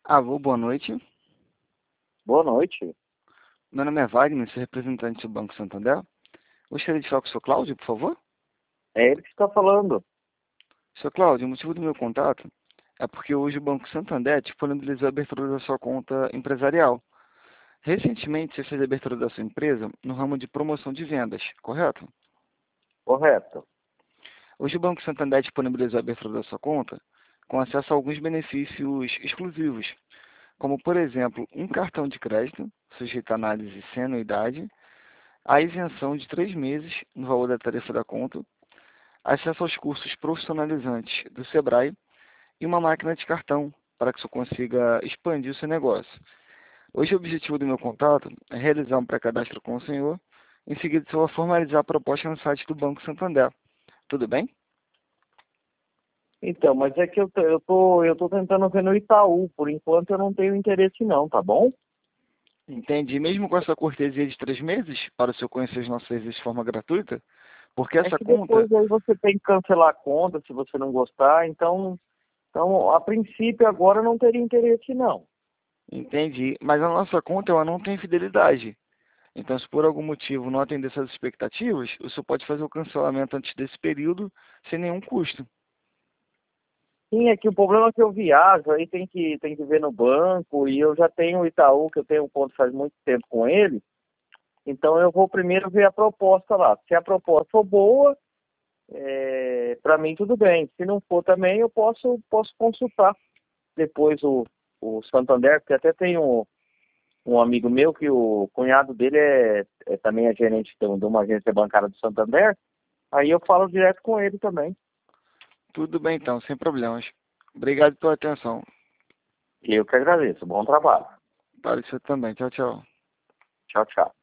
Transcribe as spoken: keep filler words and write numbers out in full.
Alô, boa noite. Boa noite. Meu nome é Wagner, sou representante do Banco Santander. Gostaria de falar com o senhor Cláudio, por favor? É ele que está falando. senhor Cláudio, o motivo do meu contato é porque hoje o Banco Santander disponibilizou a abertura da sua conta empresarial. Recentemente, você fez a abertura da sua empresa no ramo de promoção de vendas, correto? Correto. Hoje o Banco Santander disponibilizou a abertura da sua conta com acesso a alguns benefícios exclusivos, como, por exemplo, um cartão de crédito, sujeito a análise sem anuidade, a isenção de três meses no valor da tarifa da conta, acesso aos cursos profissionalizantes do Sebrae e uma máquina de cartão para que você consiga expandir o seu negócio. Hoje o objetivo do meu contato é realizar um pré-cadastro com o senhor. Em seguida, você vai formalizar a proposta no site do Banco Santander. Tudo bem? Então, mas é que eu, tô- eu tô, eu tô tentando ver no Itaú. Por enquanto eu não tenho interesse não, tá bom? Entendi. Mesmo com essa cortesia de três meses, para o senhor conhecer os nossos serviços de forma gratuita, porque É essa que conta, depois aí você tem que cancelar a conta se você não gostar. Então, então a princípio agora eu não teria interesse não. entendi, mas a nossa conta ela não tem fidelidade. Então, se por algum motivo não atender essas expectativas, o senhor pode fazer o cancelamento antes desse período sem nenhum custo. Sim, é que o problema é que eu viajo, aí tem que, tem que ver no banco, e eu já tenho o Itaú, que eu tenho conta faz muito tempo com ele, então eu vou primeiro ver a proposta lá. Se a proposta for boa, é, para mim tudo bem. Se não for também, eu posso, posso consultar depois o, o Santander, porque até tem um, um amigo meu que o cunhado dele é, é também é gerente de um- de uma agência bancária do Santander, aí eu falo direto com ele também. Tudo bem então, sem problemas. Obrigado pela atenção. E eu que agradeço. Bom trabalho. Para o senhor também. Tchau, tchau. Tchau, tchau.